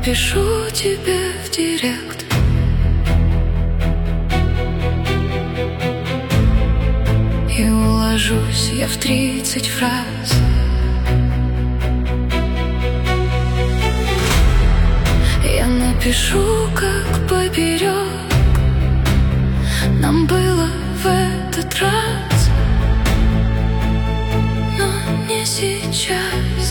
напишу тебе в директ. И уложусь я в 30 фраз. Я напишу, как поперек нам было в этот раз, но не сейчас.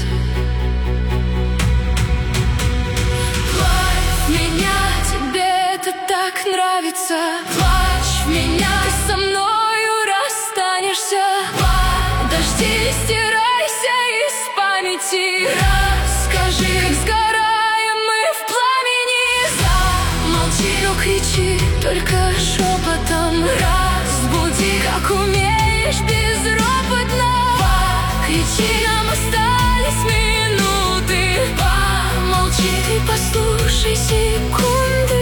Плачь в меня, тебе это так нравится. Плачь в меня, ты со мною расстанешься. Подожди, стирайся из памяти. Расскажи, как сгораем мы в пламени. Замолчи, но кричи только шепотом. Разбуди, как умеешь, безропотно. Покричи, нам остались минуты. Помолчи, ты послушай секунды.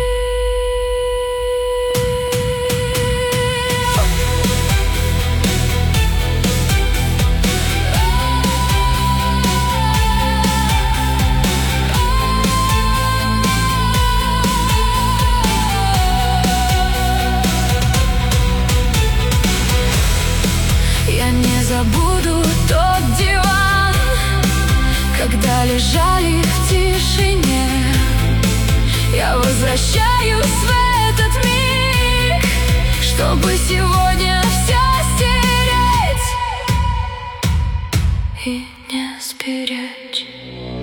Я не забуду тот диван, когда лежали в тишине. Я возвращаюсь в этот миг, чтобы сегодня все стереть и не сберечь.